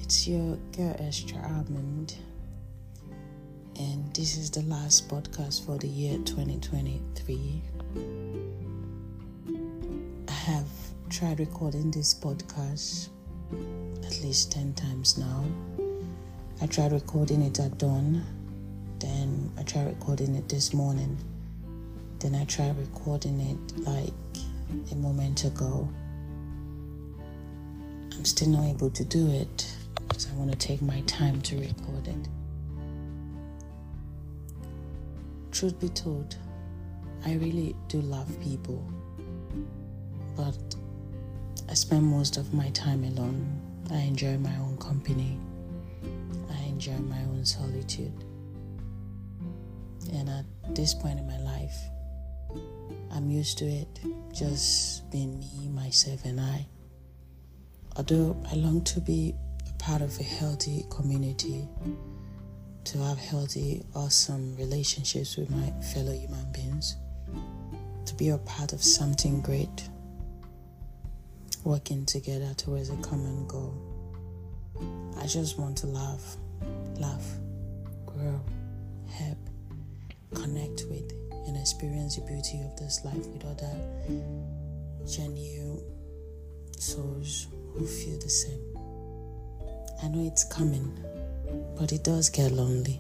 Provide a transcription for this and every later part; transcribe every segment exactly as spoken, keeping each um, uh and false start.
It's your girl Esther Almond, and this is the last podcast for the year twenty twenty-three. I have tried recording this podcast at least ten times now. I tried recording it at dawn, then I tried recording it this morning, then I tried recording it like a moment ago. I'm still not able to do it because I want to take my time to record it. Truth be told, I really do love people, but I spend most of my time alone. I enjoy my own company. I enjoy my own solitude. And at this point in my life, I'm used to it, just being me, myself, and I. Although I long to be a part of a healthy community, to have healthy, awesome relationships with my fellow human beings, to be a part of something great, working together towards a common goal. I just want to laugh, laugh, grow, help, connect with, and experience the beauty of this life with other genuine souls who feel the same. I know it's coming, but it does get lonely.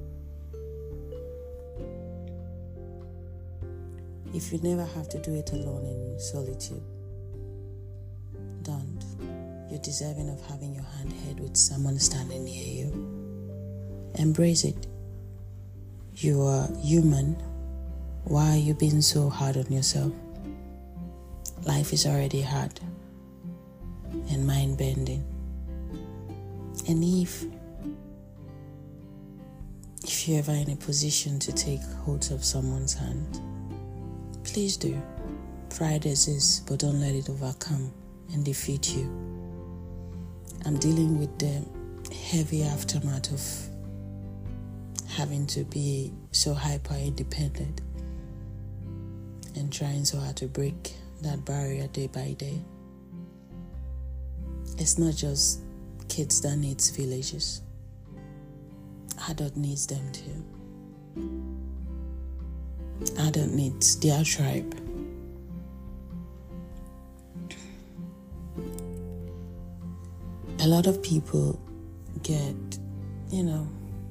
If you never have to do it alone in solitude, don't. You're deserving of having your hand held with someone standing near you. Embrace it. You are human. Why are you being so hard on yourself? Life is already hard and mind-bending. And if if you're ever in a position to take hold of someone's hand, please do. Pride exists, but don't let it overcome and defeat you. I'm dealing with the heavy aftermath of having to be so hyper-independent and trying so hard to break that barrier day by day. It's not just kids that needs villages. Adult needs them too. Adult needs their tribe. A lot of people get, you know,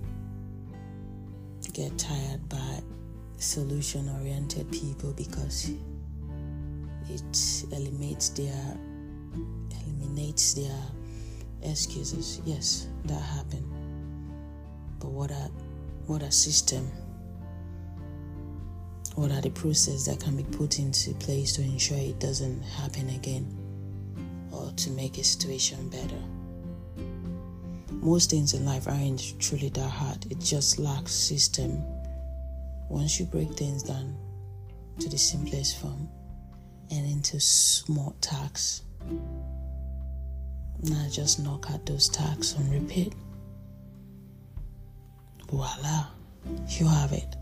get tired by solution-oriented people because it eliminates their eliminates their excuses. Yes, that happened. But what are what are system? What are the processes that can be put into place to ensure it doesn't happen again, or to make a situation better? Most things in life aren't truly that hard. It just lacks system. Once you break things down to the simplest form and into small tasks, now just knock out those tasks on repeat. Voila, you have it.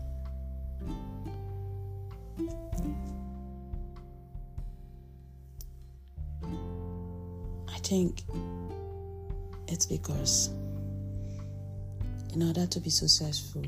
I think it's because in order to be successful,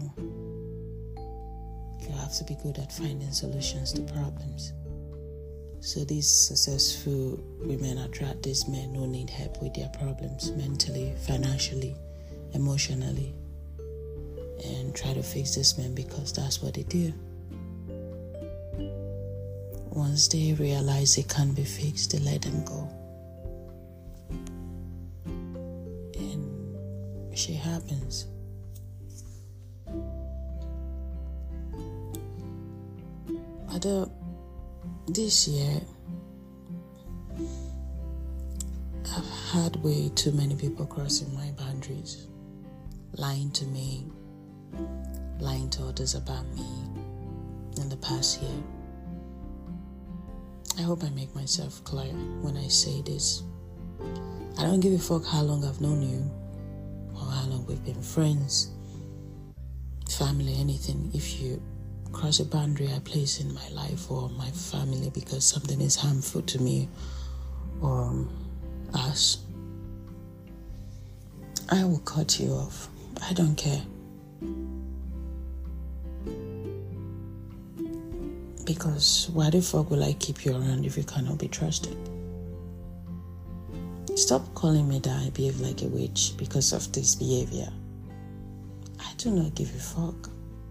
you have to be good at finding solutions to problems. So these successful women attract these men who need help with their problems mentally, financially, emotionally, and try to fix these men because that's what they do. Once they realize they can't be fixed, they let them go. And shit happens. Although this year, I've had way too many people crossing my boundaries, lying to me, lying to others about me in the past year. I hope I make myself clear when I say this. I don't give a fuck how long I've known you or how long we've been friends, family, anything. If you cross a boundary I place in my life or my family because something is harmful to me or us, I will cut you off. I don't care. Because why the fuck will I keep you around if you cannot be trusted? Stop calling me that I behave like a witch because of this behavior. I do not give a fuck.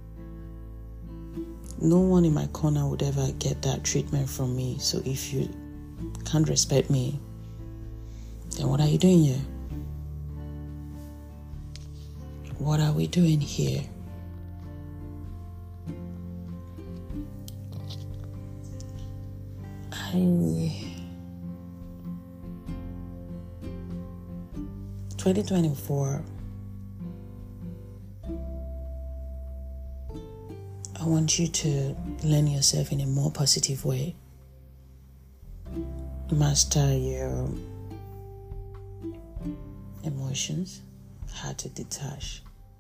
No one in my corner would ever get that treatment from me. So if you can't respect me, then what are you doing here? What are we doing here? I... twenty twenty-four, I want you to learn yourself in a more positive way. Master your emotions, how to detach.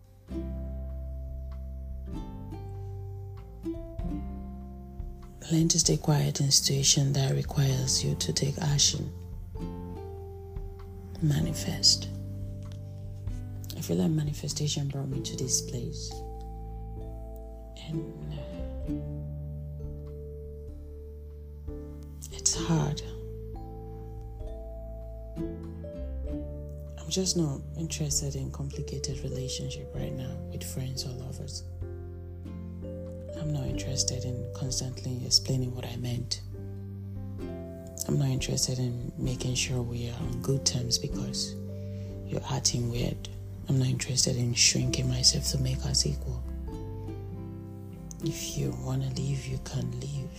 Learn to stay quiet in situations that requires you to take action. Manifest. I feel like manifestation brought me to this place. And it's hard. I'm just not interested in complicated relationship right now with friends or lovers. I'm not interested in constantly explaining what I meant. I'm not interested in making sure we are on good terms because you're acting weird. I'm not interested in shrinking myself to make us equal. If you want to leave, you can leave.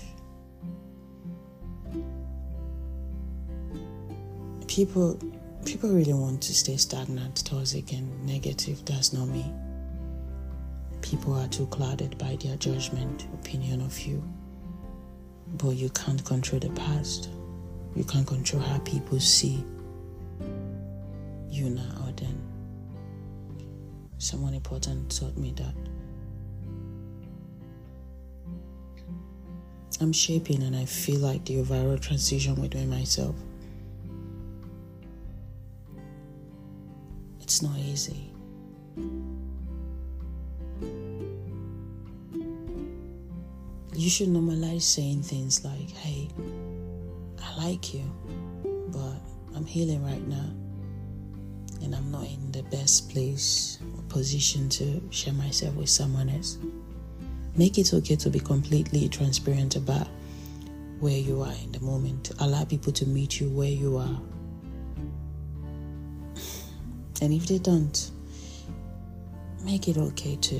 People, people really want to stay stagnant, toxic, and negative. That's not me. People are too clouded by their judgment, opinion of you. But you can't control the past. You can't control how people see you now or then. Someone important taught me that. I'm shaping and I feel like the overall transition within myself. It's not easy. You should normalize saying things like, hey, I like you, but I'm healing right now. And I'm not in the best place or position to share myself with someone else. Make it okay to be completely transparent about where you are in the moment. Allow people to meet you where you are. And if they don't, make it okay too.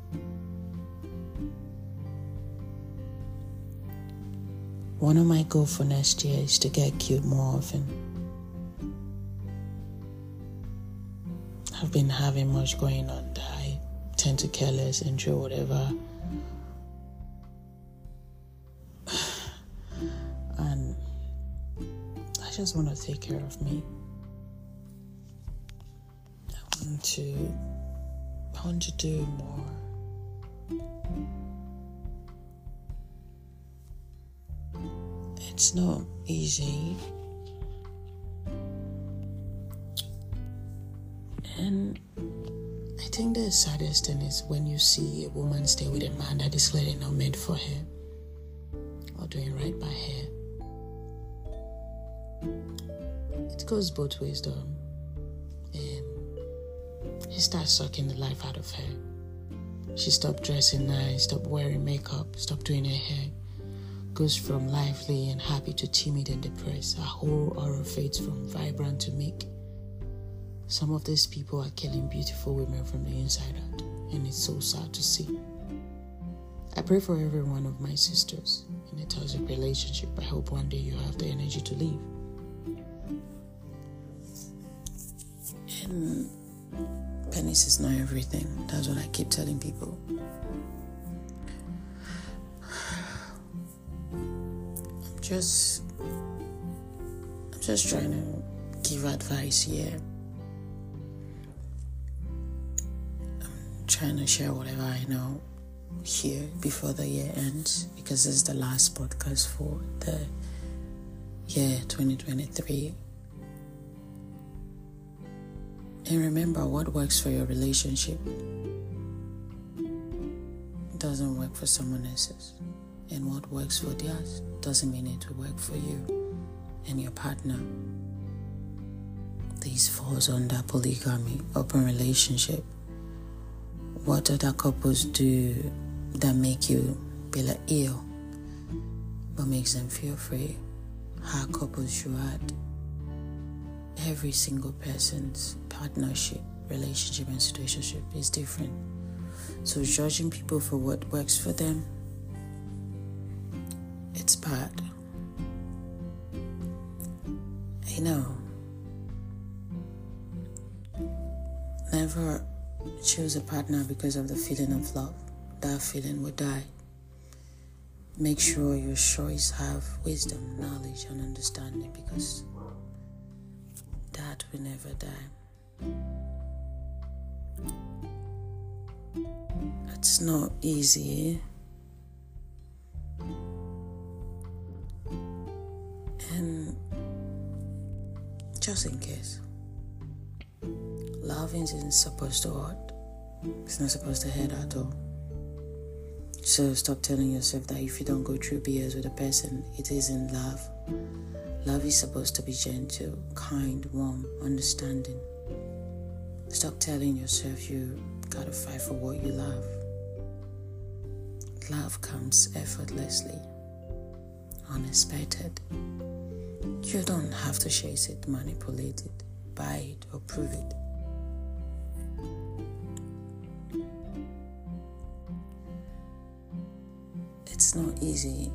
One of my goals for next year is to get cute more often. I've been having much going on that I tend to care less, enjoy whatever. And I just want to take care of me. I want to, I want to do more. It's not easy. And I think the saddest thing is when you see a woman stay with a man that is clearly not meant for her or doing right by her. It goes both ways though. And he starts sucking the life out of her. She stopped dressing nice, stopped wearing makeup, stopped doing her hair. Goes from lively and happy to timid and depressed. Her whole aura fades from vibrant to meek. Some of these people are killing beautiful women from the inside out, and it's so sad to see. I pray for every one of my sisters in a toxic relationship. I hope one day you have the energy to leave. And penis is not everything. That's what I keep telling people. Just, I'm just trying to give advice here. I'm trying to share whatever I know here before the year ends, because this is the last podcast for the year twenty twenty-three. And remember, what works for your relationship doesn't work for someone else's. And what works for theirs doesn't mean it will work for you and your partner. This falls under polygamy, open relationship. What other couples do that make you be like ill, but makes them feel free? How couples should act. Every single person's partnership, relationship, and situationship is different. So judging people for what works for them, it's bad. You know, never choose a partner because of the feeling of love. That feeling will die. Make sure your choice have wisdom, knowledge, and understanding, because that will never die. It's not easy. And just in case, loving isn't supposed to hurt. It's not supposed to hurt at all. So stop telling yourself that if you don't go through B S with a person, it isn't love. Love is supposed to be gentle, kind, warm, understanding. Stop telling yourself you gotta fight for what you love. Love comes effortlessly, unexpected. You don't have to chase it, manipulate it, buy it, or prove it. It's not easy.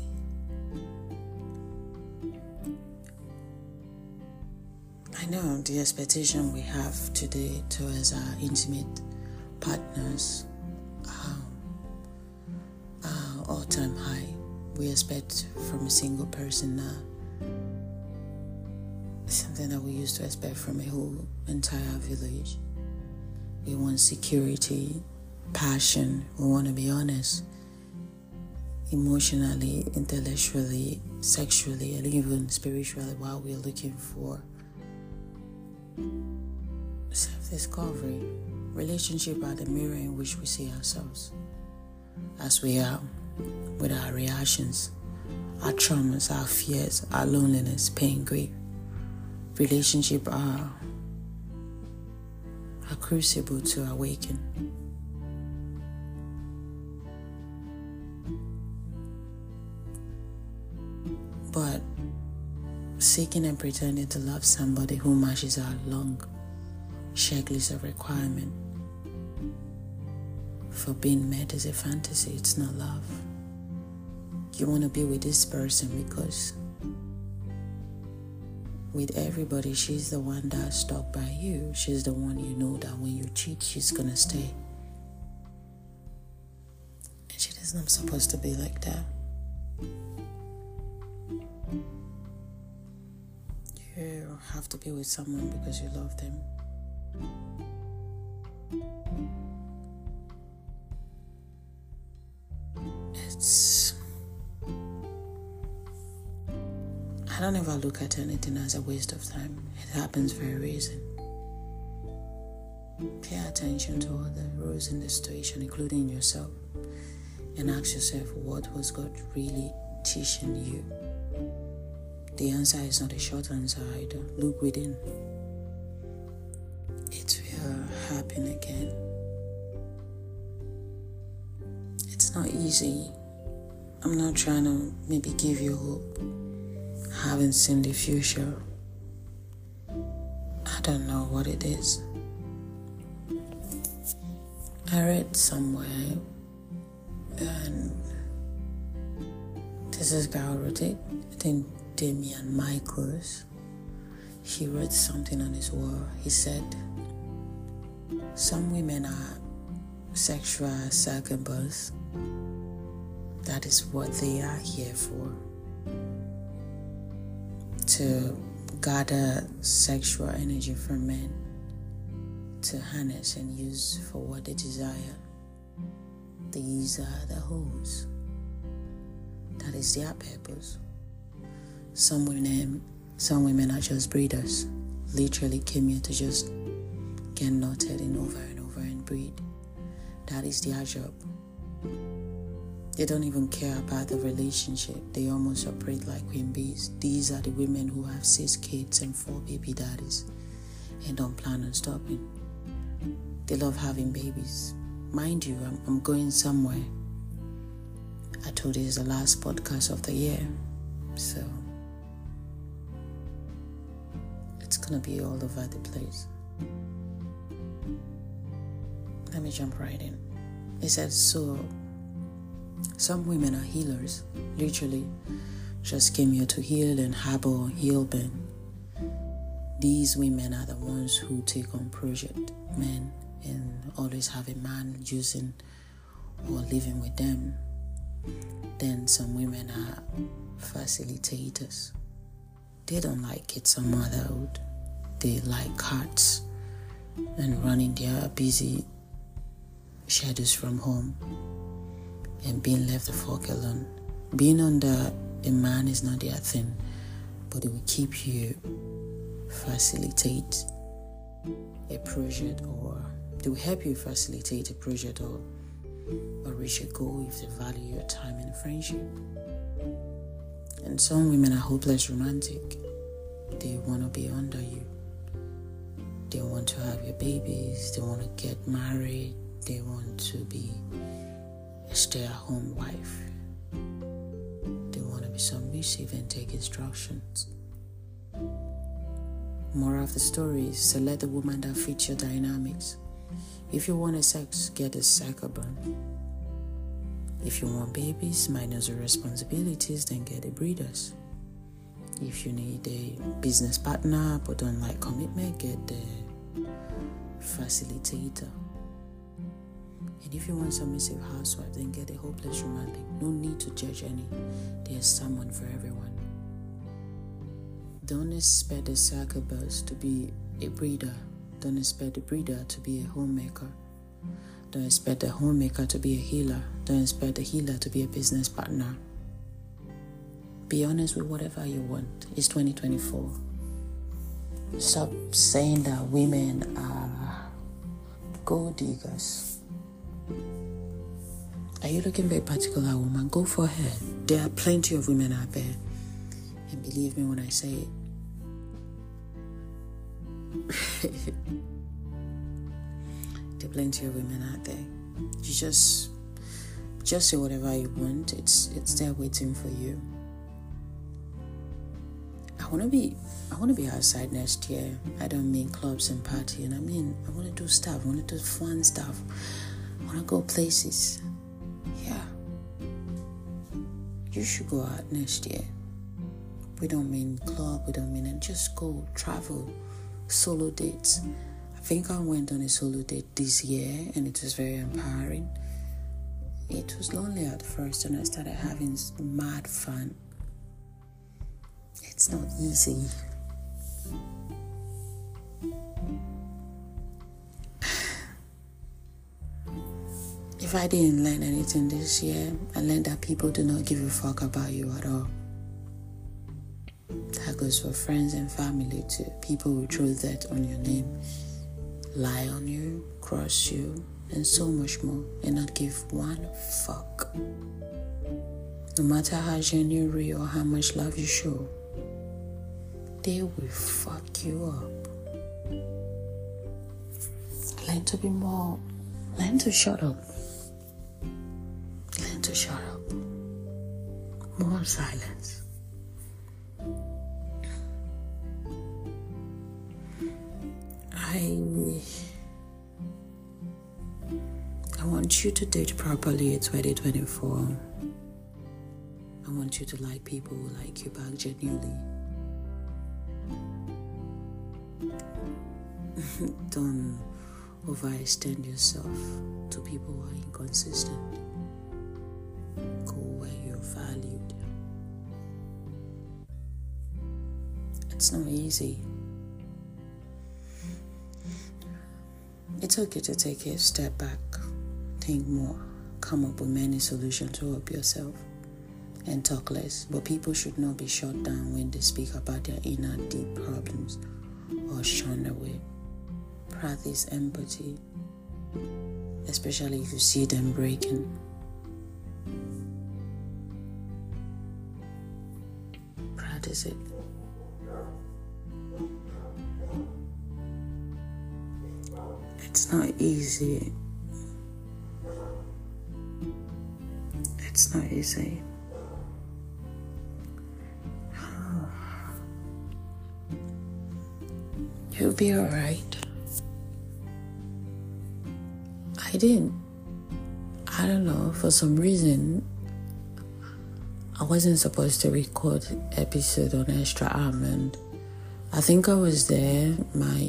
I know the expectation we have today towards our intimate partners are, are all-time high. We expect from a single person now something that we used to expect from a whole entire village. We want security, passion, we want to be honest, emotionally, intellectually, sexually, and even spiritually, while we're looking for self-discovery. Relationships are the mirror in which we see ourselves as we are, with our reactions, our traumas, our fears, our loneliness, pain, grief. Relationships are a crucible to awaken. But seeking and pretending to love somebody who matches our long checklist of requirements for being met is a fantasy. It's not love. You want to be with this person because with everybody, she's the one that's stuck by you. She's the one you know that when you cheat, she's gonna stay. And she is not supposed to be like that. You have to be with someone because you love them. It's... I don't ever look at anything as a waste of time. It happens for a reason. Pay attention to all the roles in the situation, including yourself, and ask yourself, what was God really teaching you? The answer is not a short answer either. Look within. It will happen again. It's not easy. I'm not trying to maybe give you hope. I haven't seen the future. I don't know what it is. I read somewhere, and this is guy who wrote it. I think Damian Michaels. He wrote something on his wall. He said, some women are sexual succubus. That is what they are here for. To gather sexual energy from men, to harness and use for what they desire. These are the hoes. That is their purpose. Some women, some women are just breeders. Literally came here to just get knotted in over and over and breed. That is their job. They don't even care about the relationship. They almost operate like queen bees. These are the women who have six kids and four baby daddies and don't plan on stopping. They love having babies. Mind you, I'm, I'm going somewhere. I told you it's the last podcast of the year, so it's gonna be all over the place. Let me jump right in. It said, so some women are healers, literally just came here to heal and harbor heal Ben. These women are the ones who take on project men and always have a man using or living with them. Then some women are facilitators. They don't like kids or motherhood. They like cats and running their busy schedules from home and being left the fuck alone. Being under a man is not their thing, but it will keep you facilitate a project, or they will help you facilitate a project or or reach a goal if they value your time and friendship. And some women are hopeless romantic. They want to be under you. They want to have your babies. They want to get married. They want to be a stay-at-home wife. They want to be submissive and take instructions. Moral of the story is, select the woman that fits your dynamics. If you want a sex, get a psychoburn. If you want babies minus the responsibilities, then get a breeders. If you need a business partner but don't like commitment, get the facilitator. And if you want submissive housewife, then get a hopeless romantic. No need to judge any. There's someone for everyone. Don't expect the psychoburst to be a breeder. Don't expect the breeder to be a homemaker. Don't expect the homemaker to be a healer. Don't expect the healer to be a business partner. Be honest with whatever you want. It's twenty twenty-four. Stop saying that women are gold diggers. Are you looking for a particular woman? Go for her. There are plenty of women out there. And believe me when I say it. There are plenty of women out there. You just just say whatever you want. It's it's there waiting for you. I wanna be I wanna be outside next year. I don't mean clubs and partying. I mean I wanna do stuff. I wanna do fun stuff. I wanna go places. Yeah. You should go out next year. We don't mean club, we don't mean it. Just go travel. Solo dates. I think I went on a solo date this year and it was very empowering. It was lonely at first and I started having mad fun. It's not easy. If I didn't learn anything this year, I learned that people do not give a fuck about you at all. That goes for friends and family too. People will throw that on your name, lie on you, cross you, and so much more, and not give one fuck. No matter how genuine or how much love you show, they will fuck you up. Learn to be more, learn to shut up. Learn to shut up. More silence. I, I want you to date properly in twenty twenty-four. I want you to like people who like you back genuinely. Don't overextend yourself to people who are inconsistent. Go where you're valued. It's not easy. It's okay to take a step back, think more, come up with many solutions to help yourself, and talk less. But people should not be shut down when they speak about their inner deep problems or shunned away. practice empathy, especially if you see them breaking. Practice it. It's not easy. It's not easy. You'll be alright. I didn't. I don't know, for some reason, I wasn't supposed to record episode on Extra Almond. I think I was there, my,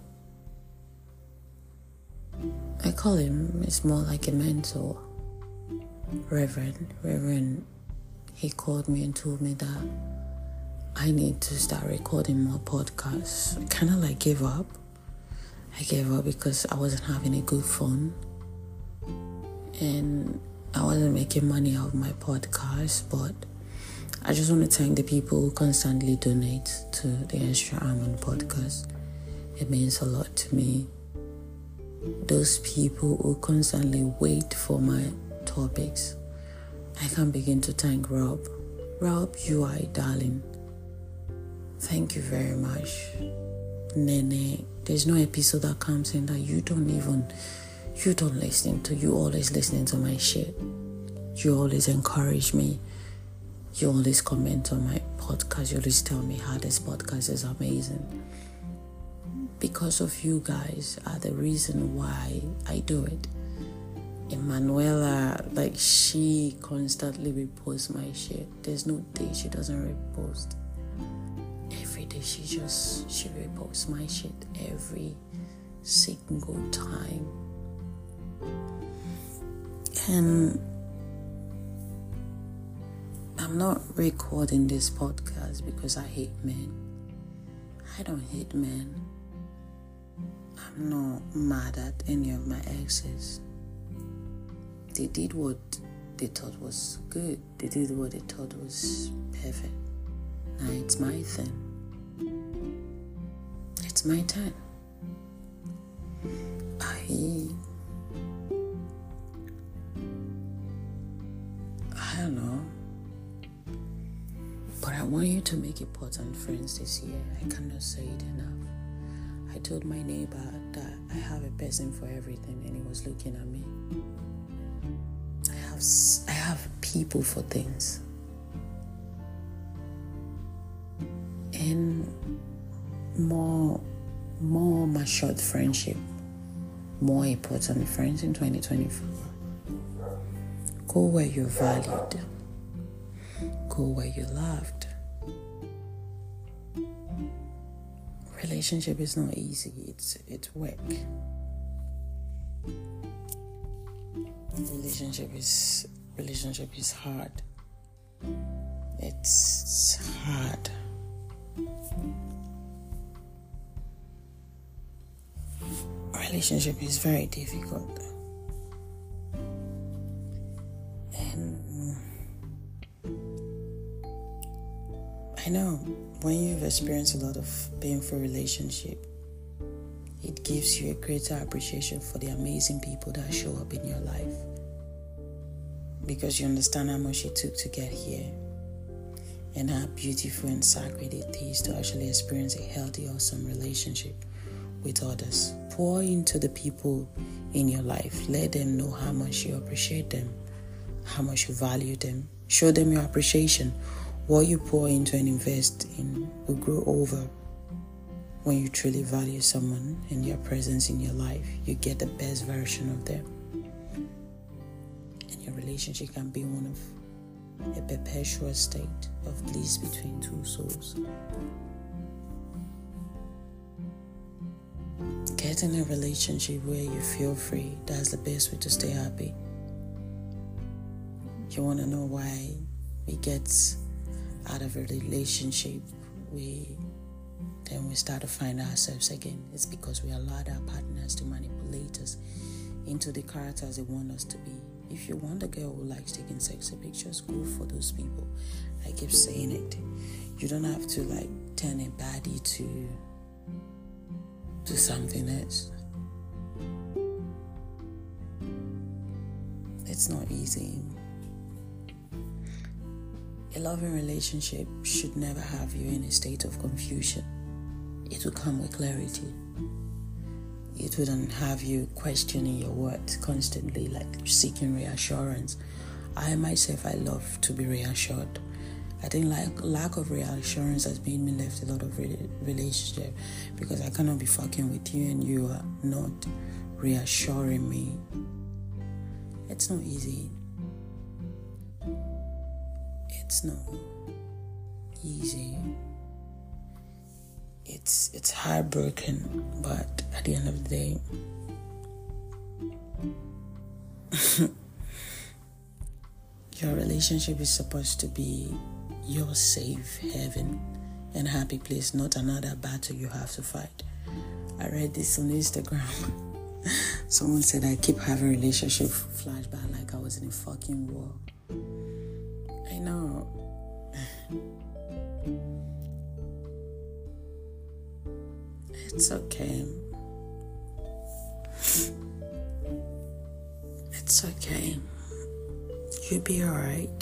I call him, it's more like a mentor, Reverend, Reverend, he called me and told me that I need to start recording more podcasts. I kind of like gave up. I gave up because I wasn't having a good phone. And I wasn't making money out of my podcast. But I just want to thank the people who constantly donate to the Extra Almond podcast. It means a lot to me. Those people who constantly wait for my topics. I can't begin to thank Rob. Rob, you are a darling. Thank you very much. Nene, there's no episode that comes in that you don't even, you don't listen to. You always listening to my shit. You always encourage me. You always comment on my podcast. You always tell me how this podcast is amazing. Because of you guys are the reason why I do it. Emanuela, like, she constantly reposts my shit. There's no day she doesn't repost. Every day she just, she reposts my shit every single time. And I'm not recording this podcast because I hate men. I don't hate men. I'm not mad at any of my exes. They did what they thought was good. They did what they thought was perfect. Now it's my thing. It's my turn. I... I don't know. But I want you to make important friends this year. I cannot say it enough. I told my neighbor that I have a person for everything, and he was looking at me. I have I have people for things. And more more matured friendship, more important friends in twenty twenty-four. Go where you're valued. Go where you're loved. Relationship is not easy. It's it's work. Relationship is relationship is hard. It's hard. Relationship is very difficult. And I know when you've experienced a lot of painful relationship, it gives you a greater appreciation for the amazing people that show up in your life. Because you understand how much it took to get here and how beautiful and sacred it is to actually experience a healthy, awesome relationship with others. Pour into the people in your life. Let them know how much you appreciate them, how much you value them. Show them your appreciation. What you pour into and invest in will grow over. When you truly value someone and their presence in your life, you get the best version of them. And your relationship can be one of a perpetual state of bliss between two souls. Get in a relationship where you feel free. That's the best way to stay happy. You want to know why we get out of a relationship, we then we start to find ourselves again. It's because we allowed our partners to manipulate us into the characters they want us to be. If you want a girl who likes taking sexy pictures, go for those people. I keep saying it. You don't have to like turn a baddie to to something else. It's not easy. A loving relationship should never have you in a state of confusion. It will come with clarity. It wouldn't have you questioning your worth constantly, like seeking reassurance. I myself, I love to be reassured. I think like lack of reassurance has made me left a lot of re- relationship because I cannot be fucking with you and you are not reassuring me. It's not easy. It's not easy. It's it's heartbroken, but at the end of the day, your relationship is supposed to be your safe haven and happy place, not another battle you have to fight. I read this on Instagram. Someone said I keep having relationship flashback like I was in a fucking war. I know. It's okay. It's okay. You'll be alright.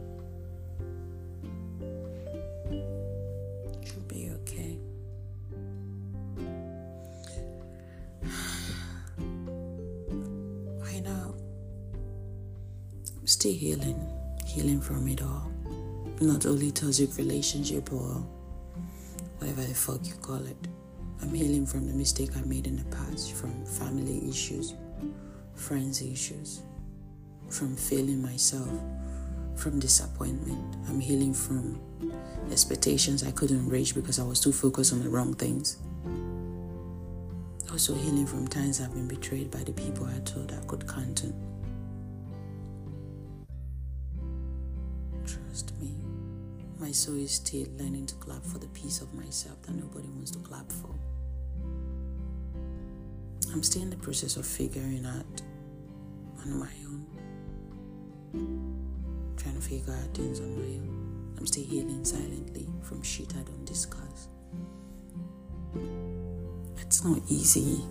You'll be okay. I know. I'm still healing. Healing from it all. Not only toxic relationship or whatever the fuck you call it. I'm healing from the mistake I made in the past, from family issues, friends issues, from failing myself, from disappointment. I'm healing from expectations I couldn't reach because I was too focused on the wrong things. Also healing from times I've been betrayed by the people I thought I could count on. Trust me, my soul is still learning to clap for the piece of myself that nobody wants to clap for. I'm still in the process of figuring out on my own. Trying to figure out things on my own. I'm still healing silently from shit I don't discuss. It's not easy.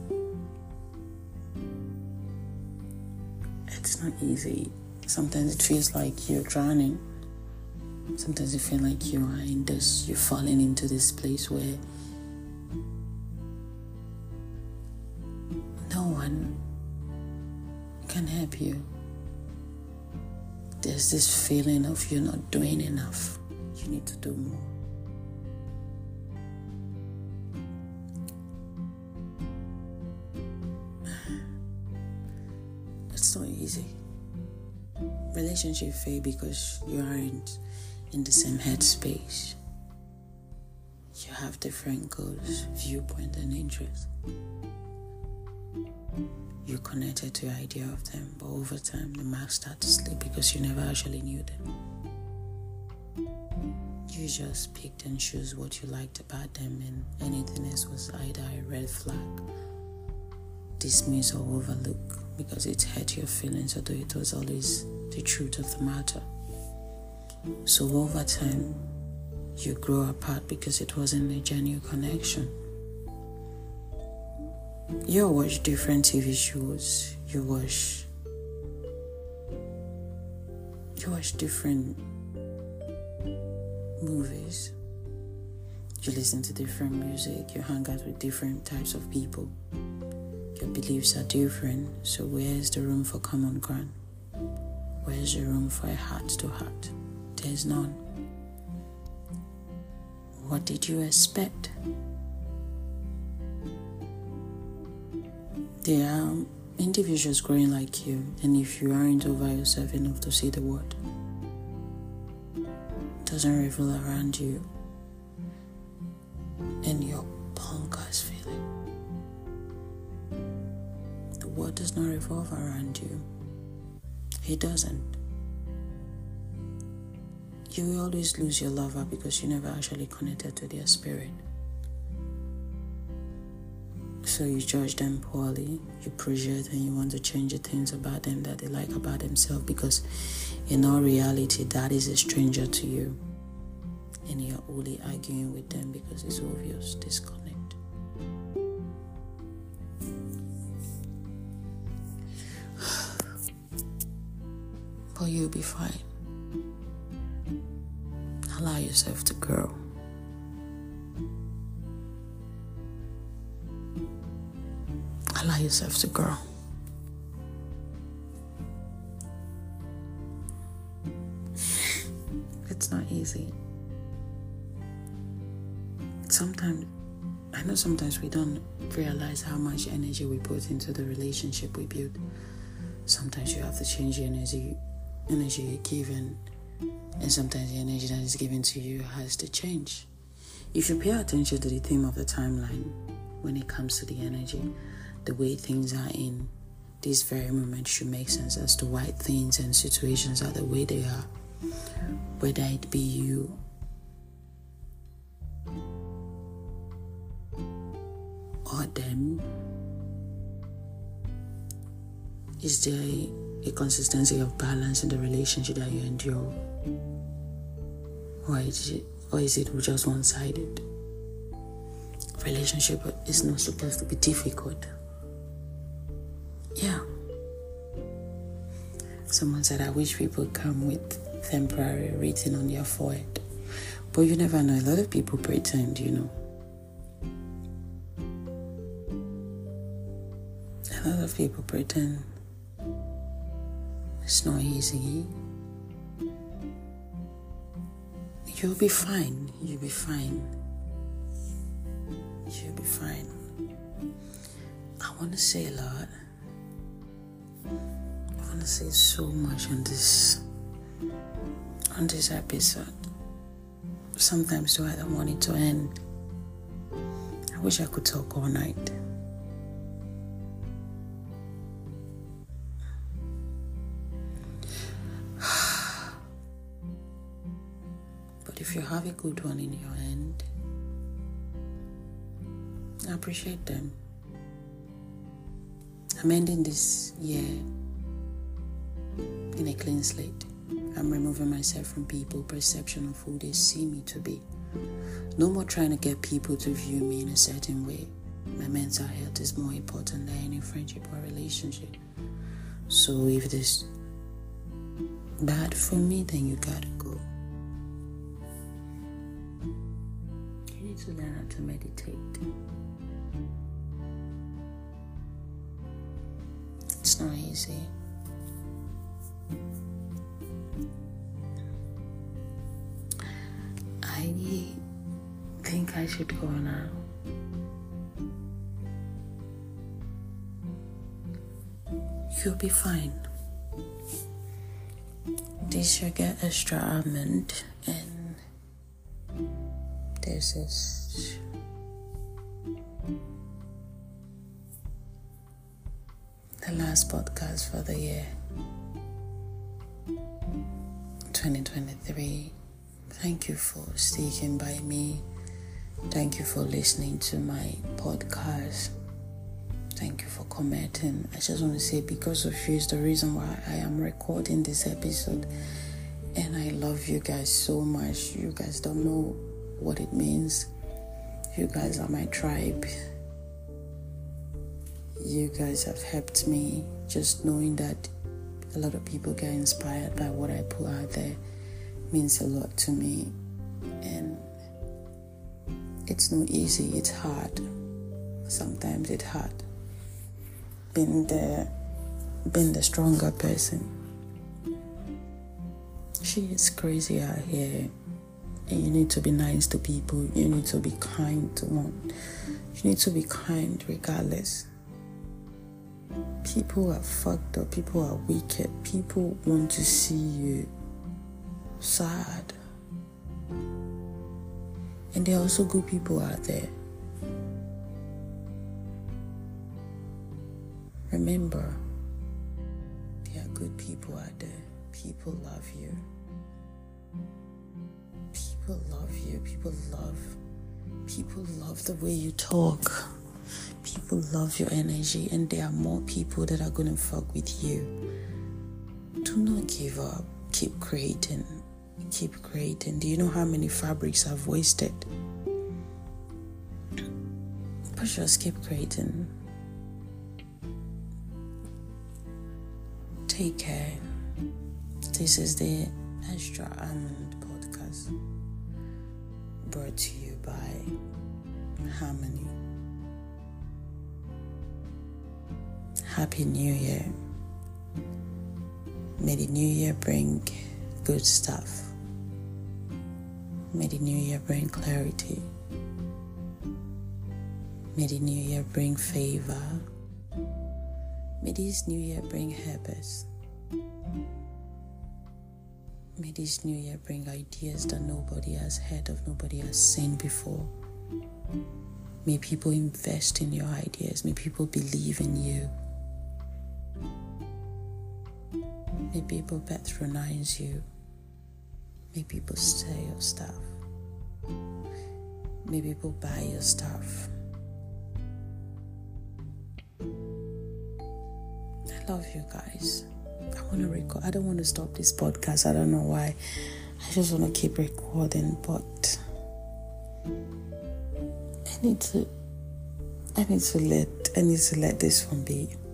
It's not easy. Sometimes it feels like you're drowning. Sometimes you feel like you are in this, you're falling into this place where no one can help you. There's this feeling of you're not doing enough. You need to do more. It's not easy. Relationship fail because you aren't in the same headspace. You have different goals, viewpoint, and interests. You're connected to the idea of them, but over time the marks start to slip because you never actually knew them. You just picked and chose what you liked about them, and anything else was either a red flag, dismiss or overlook because it hurt your feelings, although it was always the truth of the matter. So over time, you grow apart because it wasn't a genuine connection. You watch different T V shows, you watch you watch different movies, you listen to different music, you hang out with different types of people. Your beliefs are different, so where's the room for common ground? Where's the room for a heart to heart? There's none. What did you expect? There are individuals growing like you, and if you aren't over yourself enough to see the world, it doesn't reveal around you, and your bonkers feeling. The world does not revolve around you. It doesn't. You will always lose your lover because you never actually connected to their spirit. So you judge them poorly, you project and you want to change the things about them that they like about themselves because in all reality that is a stranger to you. And you're only arguing with them because it's obvious disconnect. but you'll be fine. Allow yourself to grow. Allow yourself to grow. It's not easy. Sometimes, I know sometimes we don't realize how much energy we put into the relationship we build. Sometimes you have to change the energy, energy you give, and, and sometimes the energy that is given to you has to change. If you pay attention to the theme of the timeline, when it comes to the energy, the way things are in this very moment should make sense as to why things and situations are the way they are. Whether it be you or them, is there a, a consistency of balance in the relationship that you endure? Or is it, or is it just one-sided? Relationship is not supposed to be difficult. Yeah. Someone said, I wish people come with temporary written on their forehead. But you never know. A lot of people pretend, you know. A lot of people pretend. It's not easy. You'll be fine. You'll be fine. You'll be fine. I want to say a lot. I want to say so much on this on this episode. Sometimes though I don't want it to end. I wish I could talk all night. But if you have a good one in your hand, I appreciate them. I'm ending this year in a clean slate. I'm removing myself from people's perception of who they see me to be. No more trying to get people to view me in a certain way. My mental health is more important than any friendship or relationship. So if this bad for me, then you gotta go. You need to learn how to meditate. It's not easy. I think I should go now. You'll be fine. This you get extra almond, and this is the last podcast for the year twenty twenty-three. Thank you for sticking by me. Thank you for listening to my podcast. Thank you for commenting. I just want to say, because of you is the reason why I am recording this episode. And I love you guys so much. You guys don't know what it means. You guys are my tribe. You guys have helped me. Just knowing that a lot of people get inspired by what I put out there means a lot to me. And it's not easy. It's hard. Sometimes it's hard. Being the, being the stronger person. She is crazy out here. And you need to be nice to people. You need to be kind to one. You need to be kind regardless. People are fucked up. People are wicked. People want to see you sad. And there are also good people out there. Remember, there are good people out there. People love you. People love you. People love. People love the way you talk. People love your energy, and there are more people that are gonna fuck with you. Do not give up. Keep creating. Keep creating. Do you know how many fabrics I've wasted? But just keep creating. Take care. This is the Extra Almond Podcast, brought to you by Harmony. Happy New Year. May the new year bring good stuff. May the new year bring clarity. May the new year bring favor. May this new year bring happiness. May this new year bring ideas that nobody has heard of, nobody has seen before. May people invest in your ideas. May people believe in you. May people patronize you. May people sell your stuff. May people buy your stuff. I love you guys. I want to record. I don't want to stop this podcast. I don't know why. I just want to keep recording, but I need to. I need to let. I need to let this one be.